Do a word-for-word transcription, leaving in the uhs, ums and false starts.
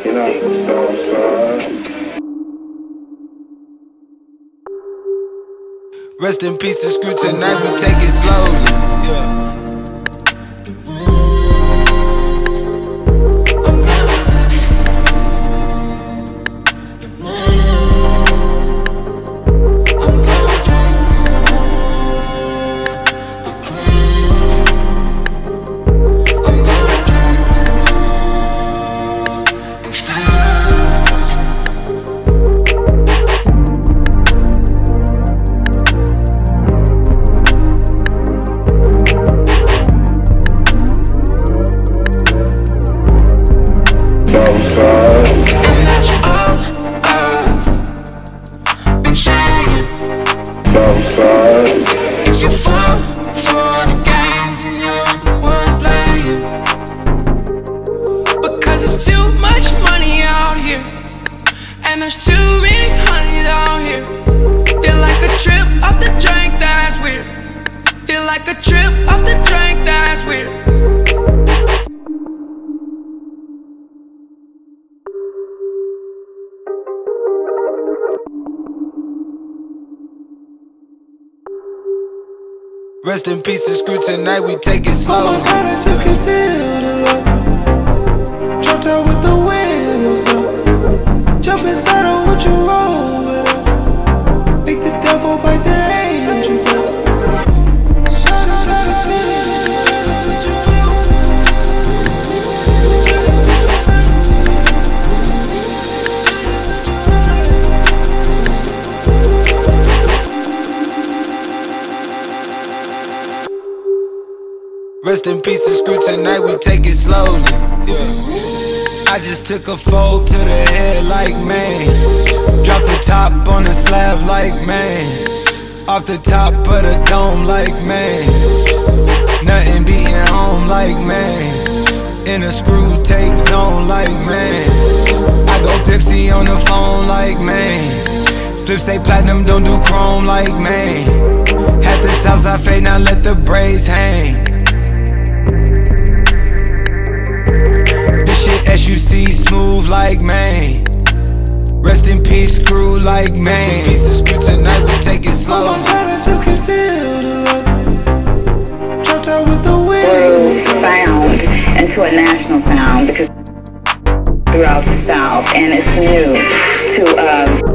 You know, Southside. Rest in peace and screw tonight, we take it slowly. Yeah. If you fall for the games, then you're the one playing. Because there's too much money out here, and there's too many honeys out here. Feel like a trip off the drink, that's weird. Feel like a trip off the drink, that's weird. Rest in peace and screw tonight, we take it slow. Oh my God, I just can feel the love. Dropped out with the windows up. Jump inside, I want you roll with us. Make the devil bite the angels up. Rest in peace and screw tonight, we take it slowly. Yeah. I just took a fold to the head like man. Drop the top on the slab like man. Off the top of the dome like man. Nothing beating home like man. In a screw tape zone like man. I go Pepsi on the phone like man. Flip say platinum, don't do chrome like man. Had the Southside fade, now let the braids hang. S U C smooth like man. Rest in peace, screw like man. Rest in peace and screw tonight, we take it slow. Oh my God, I just can feel the love. Dropped out with the wind. Found into a national sound because throughout the South, and it's new to um